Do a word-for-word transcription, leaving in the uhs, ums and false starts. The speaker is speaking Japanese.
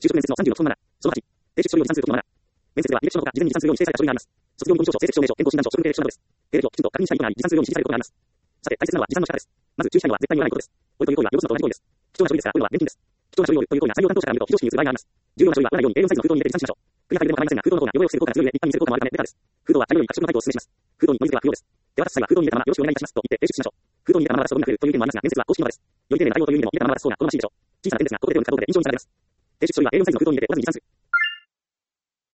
就職面接のさんじゅうの基本マナー。そのはち、提出書類を持参することのマナー。面接では履歴書の他が事前に持参するように指定された書類があります。卒業後の証書、成績証明書、健康診断書、所得経歴書などです。経歴をきちんと確認したいことがあり、持参するように指示されることがあります。さて、大切なのは持参の仕方です。まず注意したいのは絶対に言わないことです。おいという行為は汚すのと同じ行為です。貴重な書類ですから、こういうのは厳禁です。貴重な書類を売るという行為は採用担当者から見ると非常識に映る場合があります。重要な書類は売らないように エーよん サイズの封筒に入れて持参しましょう。クリアファイルでも構いませんが、封筒の方が汚れを防ぐ効果が強いので、一般に見せる効果もあるためベターです。封筒は大量に着色のタイプをお勧めします。封筒にノイズは不要です。手渡す際は封筒に入れたままよろしくお願いいたしますと言って提出しましょう。封筒に入れたまま渡すとゴミが来るという意見もありますが、面接は公式の場です。より丁寧な対応という意味でも入れたまま渡す方が好ましいでしょう。小さな点ですが、ここで手を抜くかどうかで印象にされます。提出書類は エーよん サイズの封筒に入れて折らずに持参する。